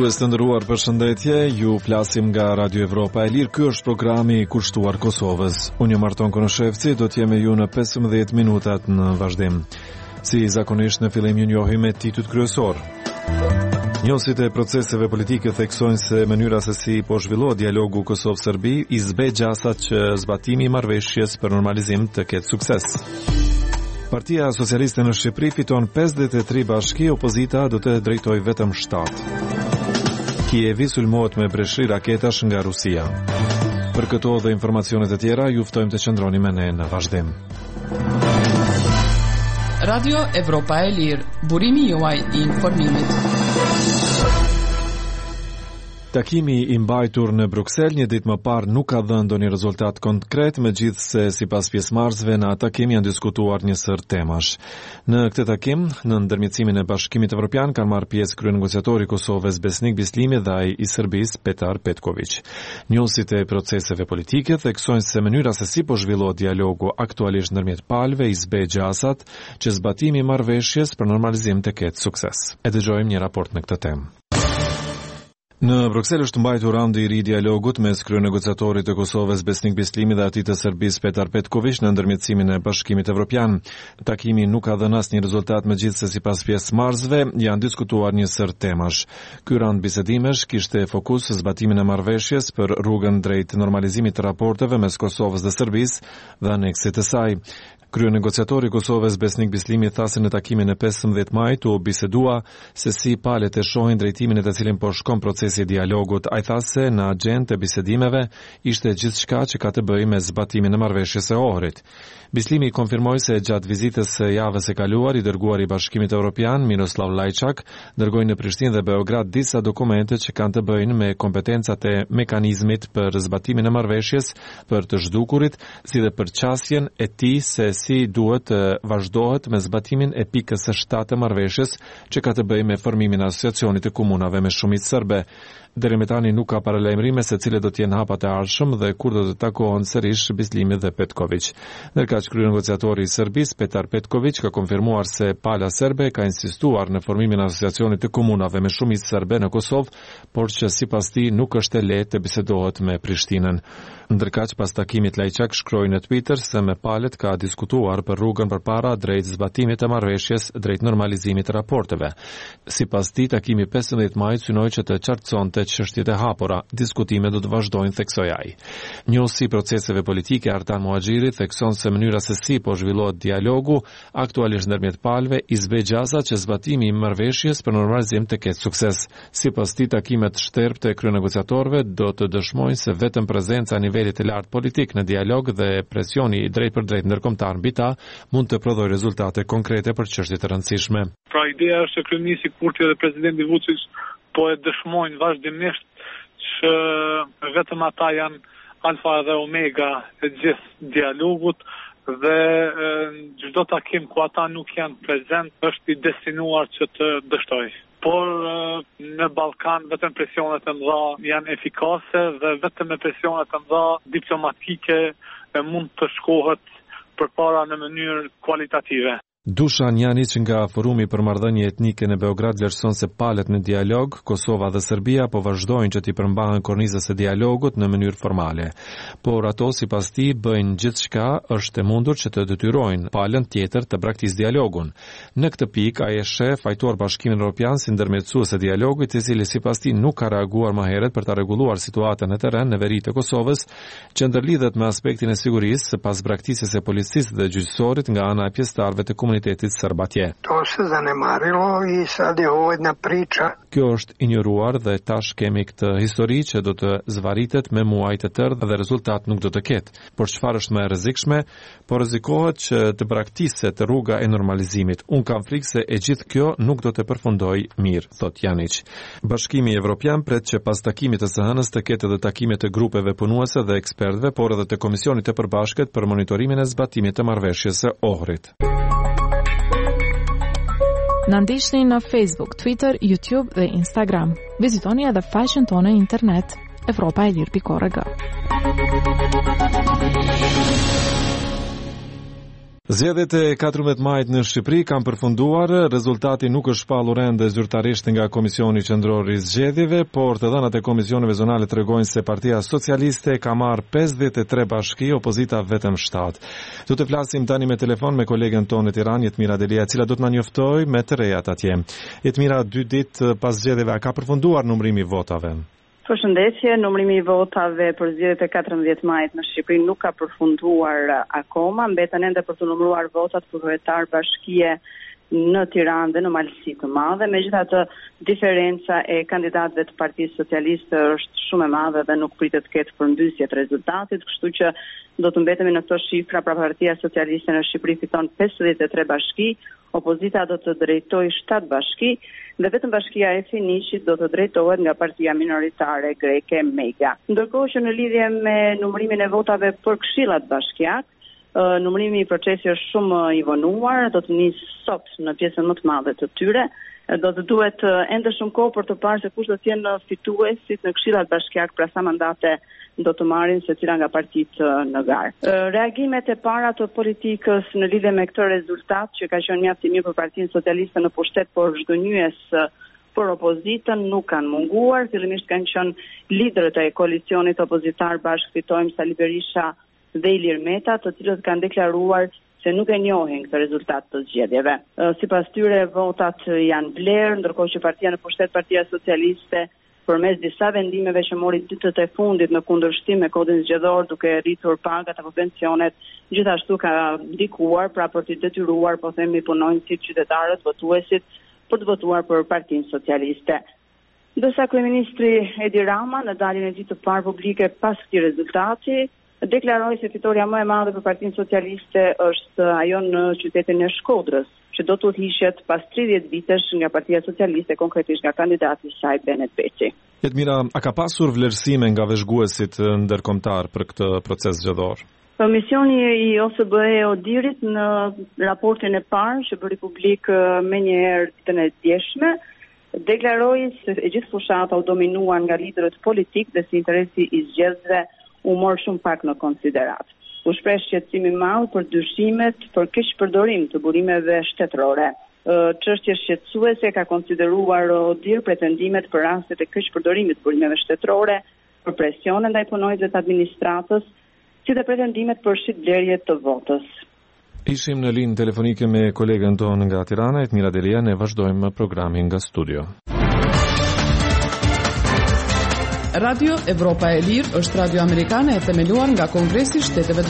Dëgjues të nderuar, përshëndetje, ju flasim nga Radio Evropa e Lirë. Ky është programi i kushtuar Kosovës. Unë jam Arton Konoshevci, do të jem me ju në 15 minutat në vazhdim. Si zakonisht në fillim ju njohim me titujt kryesor. Njohësit e proceseve politike theksojnë se mënyra se si po zhvillohet dialogu Kosovë-Serbi i zbe gjasat që zbatimi i marrëveshjes për normalizim të ketë sukses. Partia Socialiste në Shqipëri fiton 53 bashki, opozita do të drejtojë vetëm 7. Kijevi sulmohet me breshri raketash nga Rusia. Për këto dhe informacionet e tjera, ju ftojmë të qëndroni me ne në vazhdim. Radio Evropa e Lirë, burimi juaj i informimit. Takimi i mbajtur në Bruksel një ditë më parë nuk ka dhënë ndonjë rezultat konkret, megjithse sipas pjesëmarrësve në atë takim janë diskutuar një sër temash. Në këtë takim, në ndërmjetësimin e Bashkimit Evropian kanë marrë pjesë kryenegociatori i Kosovës Besnik Bislimi dhe ai i Serbisë Petar Petković. Njohësit e proceseve politike theksojnë se mënyra se si po zhvillohet dialogu aktualisht ndërmjet palëve i zbe gjasat që zbatimi i marrëveshjes për normalizim të ketë sukses. E dëgjojmë një raport në këtë temë. Në Bruksel është mbajtur raundi i ri dialogut mes kryenegociatorit të Kosovës Besnik Bislimi dhe atij të Serbisë Petar Petković në ndërmjetësimin e Bashkimit Evropian. Takimi nuk ka dhënë asnjë rezultat, megjithse sipas pjesëmarrësve janë diskutuar një sër temash. Ky raund bisedimesh kishte fokus zbatimin e marrëveshjes për rrugën drejt normalizimit të raporteve mes Kosovës dhe Serbisë dhe aneksit të saj. Kryenegociatori i Kosovës Besnik Bislimi tha se në takimin e 15 majit u bisedua se si palët e shohin drejtimin e të cilin po shkon procesi i dialogut. Ai tha se në agjendë të bisedimeve ishte gjithçka që ka të bëjë me zbatimin e marrëveshjes së Ohrit. Bislimi konfirmoi se gjatë vizitës së javës së kaluar i dërguari i Bashkimit Evropian Miroslav Lajçak dërgoi në Prishtinë dhe Beograd disa dokumente që kanë të bëjnë me kompetencat e mekanizmit për zbatimin e marrëveshjes për të zhdukurit, si dhe për qasjen e tij se si duhet të vazhdohet me zbatimin e pikës së 7 të marrëveshjes që ka të bëjë me formimin e asociacionit të komunave me shumicë serbe. Deri më tani nuk ka paralajmërime se cilët do të jenë hapat e ardhshëm dhe kur do të takohen sërish Bislimi dhe Petković. Ndërkaq kryenegociatori i Serbisë Petar Petković ka konfirmuar se pala serbe ka insistuar në formimin e asociacionit të komunave me shumicë serbe në Kosovë, por që sipas tij nuk është e lehtë të bisedohet me Prishtinën. Ndërkaq pas takimit Lajçak shkroi në Twitter se me palët ka diskutuar për rrugën përpara drejt zbatimit të marrëveshjes drejt normalizimit të raporteve. Sipas tij, takimi 15 majit synoi që të qartësonte çështjet e hapura. Diskutimet do të vazhdojnë, theksoi ai. Njohësi proceseve politike Artan Muhaxhiri thekson se mënyra se si po zhvillohet dialogu aktualisht ndërmjet palëve i zbe gjasat që zbatimi i marrëveshjes për normalizim të ketë sukses. Sipas tij, takimet shtërpë të kryenegociatorëve do të dëshmojnë se vetëm prezenca e nivelit të lartë politik në dialog dhe presioni drejt për drejt ndërkombëtar mbi ta mund të prodhojë rezultate konkrete për çështje të rëndësishme. Pra ideja është se kryeministri Kurti dhe presidenti Vučić po e dëshmojnë vazhdimisht që vetëm ata janë alfa dhe omega e gjithë dialogut dhe çdo takim ku ata nuk janë prezent është i destinuar që të dështojë. Por në Ballkan vetëm presionet e mëdha janë efikase dhe vetëm me presionet e mëdha diplomatike mund të shkohet përpara në mënyrë kualitative. Dušan Janić nga Forumi për marrëdhënie etnike në Beograd vlerëson se palët në dialog, Kosova dhe Serbia po vazhdojnë që t'i përmbahen kornizës së dialogut në mënyrë formale. Por ato sipas tij bëjnë gjithçka është e mundur që të detyrojnë palën tjetër të braktisë dialogun. Në këtë pikë ai e sheh fajtuar Bashkimin Evropian si ndërmjetësues e dialogut, i cili sipas tij nuk ka reaguar më herët për ta rregulluar situatën në terren në veri të Kosovës, që ndërlidhet me aspektin e sigurisë pas braktisjes së policisë dhe gjyqësorit nga ana e pjesëtarëve të komunitetit serb atje. To se zanemarilo i sad je ovo jedna priča. Kjo është injoruar dhe tash kemi këtë histori që do të zvaritet me muaj të tërë dhe rezultat nuk do të ketë. Por çfarë është më e rrezikshme? Po rrezikohet që të braktiset rruga e normalizimit. Unë kam frikë se e gjithë kjo nuk do të përfundojë mirë, thot Janić. Bashkimi Evropian pret që pas takimit të së hënës të ketë edhe takime të grupeve punuese dhe ekspertëve, por edhe të komisionit të përbashkët për monitorimin e zbatimit të marrëveshjes së Ohrit. Na ndiqni në Facebook, Twitter, YouTube dhe Instagram. Vizitoni edhe faqen tonë internet evropaelir.org. Zgjedhjet e 14 majit në Shqipëri kanë përfunduar, rezultati nuk është shpallur ende zyrtarisht nga Komisioni Qendror i Zgjedhjeve, por të dhënat e komisioneve zonale tregojnë se Partia Socialiste ka marrë 53 bashki, opozita vetëm 7. Do të flasim tani me telefon me kolegen tonë në Tiranë, Jetmira Delia, e cila do të na njoftojë me të rejat atje. Jetmira, 2 ditë pas zgjedhjeve, ka përfunduar numrimi i votave? Përshëndetje, numrimi i votave për zgjedhjet e 14 majit në Shqipëri nuk ka përfunduar akoma, mbeten ende për të numëruar votat për kryetar bashkie në Tiranë dhe në Malësi të Madhe. Megjithatë, diferenca e kandidatëve të Partisë Socialiste është shumë e madhe dhe nuk pritet të ketë përmbysje të rezultatit, kështu që do të mbetemi në këto shifra. Pra Partia Socialiste në Shqipëri fiton 53 bashki, opozita do të drejtojë 7 bashki dhe vetëm bashkia e Finiqit do të drejtohet nga partia minoritare greke Mega. Ndërkohë që në lidhje me numërimin e votave për këshillat bashkiak, numërimi i procesi është shumë i vonuar, do të nisë sot në pjesën më të madhe të tyre. Do të duhet ende shumë kohë për të parë se kush do të jenë fituesit në këshillat bashkiak, pra sa mandate do të marrin secila nga partitë në garë. Reagimet e para të politikës në lidhje me këtë rezultat, që ka qenë mjaft i mirë për Partinë Socialiste në pushtet, por zhgënjyes për opozitën, nuk kanë munguar. Fillimisht kanë qenë liderët e koalicionit opozitar bashkë fitojmë Sali Berisha dhe Ilir Meta, të cilët kanë deklaruar se nuk e njohin këtë rezultat të zgjedhjeve. Sipas tyre, votat janë blerë, ndërkohë që partia në pushtet, Partia Socialiste, përmes disa vendimeve që mori ditët e fundit në kundërshtim me kodin zgjedhor, duke rritur pagat apo pensionet, gjithashtu ka ndikuar pra për të detyruar, po themi, punonjësit, qytetarët, votuesit për të votuar për Partinë Socialiste. Ndërsa kryeministri Edi Rama në daljen e ditë të parë publike pas këtij rezultati deklaroi se fitoria më e madhe për Partinë Socialiste është ajo në qytetin e Shkodrës, që do të udhëhiqet pas 30 vitesh nga Partia Socialiste, konkretisht nga kandidati i saj Benet Beqi. Jetmira, a ka pasur vlerësime nga vëzhguesit ndërkombëtar për këtë proces zgjedhor? Misioni i OSBE Odirit në raportin e parë që bëri publik menjëherë ditën e djeshme, deklaroi se e gjithë fushata u dominuan nga liderët politik dhe si interesi i zgjedhësve u mor shumë pak në konsiderat. U shpreh shqetësim i madh për dyshimet për keqpërdorim të burimeve shtetërore. Çështje shqetësuese ka konsideruar Odir pretendimet për rastet e keqpërdorimit të burimeve shtetërore, për presione ndaj punonjësve të administratës, si dhe pretendimet për shitblerje të votës. Ishim në linjë telefonike me kolegën tonë nga Tirana, Jetmira Delia, ne vazhdojmë programin nga studio. Radio Evropa e Lirë është radio amerikane e themeluar nga Kongresi i Shteteve të